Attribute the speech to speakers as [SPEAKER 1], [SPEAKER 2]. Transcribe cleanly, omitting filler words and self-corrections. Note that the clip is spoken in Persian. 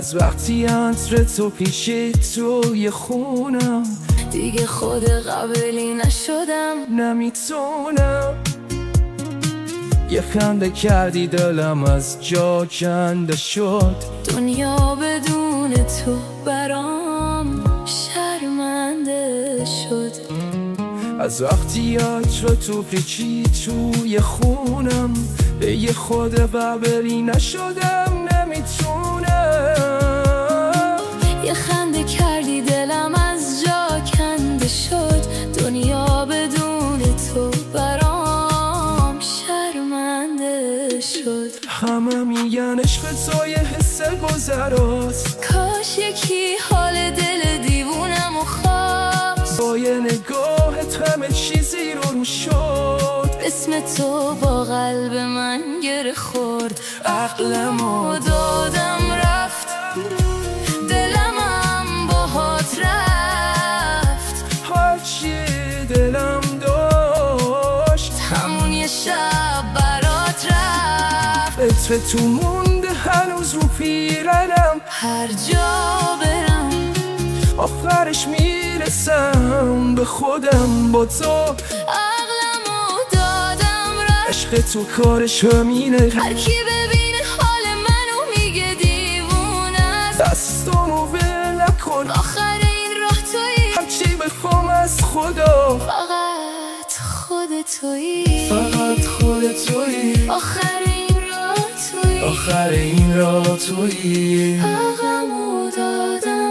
[SPEAKER 1] از وقتی عطر تو پیچید توی خونم
[SPEAKER 2] دیگه خود قبلی نشدم.
[SPEAKER 1] نمیتونم. یه خنده کردی دلم از جا کنده شد.
[SPEAKER 2] دنیا بدون تو برام شرمنده شد.
[SPEAKER 1] از وقتی عطر تو پیچید توی خونم یه خود قبلی نشدم. نمیتونم.
[SPEAKER 2] یه خنده کردی دلم از جا کنده شد. دنیا بدون تو برام شرمنده شد.
[SPEAKER 1] همه میگن عشق تو یه حس گذراست.
[SPEAKER 2] کاش یکی حال دل دیوونم و خواست.
[SPEAKER 1] با یه نگاهت همه چیزی رو شد.
[SPEAKER 2] اسم تو با قلب من گره خورد. عقلمو دادم رفت. دلمم باهات رفت.
[SPEAKER 1] هرچی دلم داشت
[SPEAKER 2] همون یه شب برات رفت.
[SPEAKER 1] عطر تو مونده هنوز رو پیرنم.
[SPEAKER 2] هر جا برم
[SPEAKER 1] آخرش میرسم به خودم. با تو
[SPEAKER 2] عقلمو دادم رفت.
[SPEAKER 1] عشق تو کارش همینه.
[SPEAKER 2] هر کی ببینه حال منو میگه دیوونه است.
[SPEAKER 1] دستامو ول نکن.
[SPEAKER 2] آخر این راه تویی.
[SPEAKER 1] هرچی بخوام از خدا
[SPEAKER 2] فقط خود تویی.
[SPEAKER 1] فقط خود تویی.
[SPEAKER 2] آخر این راه تویی.
[SPEAKER 1] آخر این راه تویی.
[SPEAKER 2] عقلمو دادم